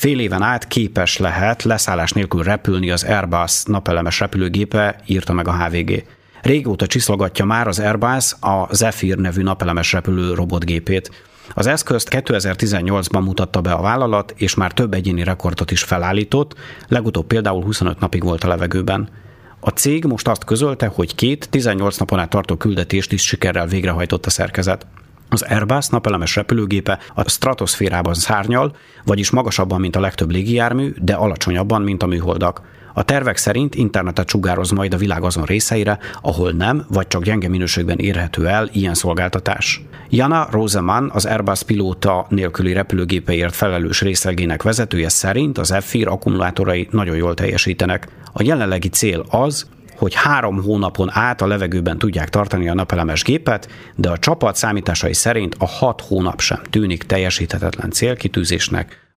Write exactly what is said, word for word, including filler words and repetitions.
Fél éven át képes lehet leszállás nélkül repülni az Airbus napelemes repülőgépe, írta meg a há vé gé. Régóta csiszolgatja már az Airbus a Zephyr nevű napelemes repülő robotgépét. Az eszközt kétezer-tizennyolcban mutatta be a vállalat, és már több egyéni rekordot is felállított, legutóbb például huszonöt napig volt a levegőben. A cég most azt közölte, hogy két tizennyolc napon át tartó küldetést is sikerrel végrehajtott a szerkezet. Az Airbus napelemes repülőgépe a stratoszférában szárnyal, vagyis magasabban, mint a legtöbb légijármű, de alacsonyabban, mint a műholdak. A tervek szerint internetet sugároz majd a világ azon részeire, ahol nem, vagy csak gyenge minőségben érhető el ilyen szolgáltatás. Jana Roseman, az Airbus pilóta nélküli repülőgépeért felelős részlegének vezetője szerint az Zephyr akkumulátorai nagyon jól teljesítenek. A jelenlegi cél az, hogy három hónapon át a levegőben tudják tartani a napelemes gépet, de a csapat számításai szerint a hat hónap sem tűnik teljesíthetetlen célkitűzésnek.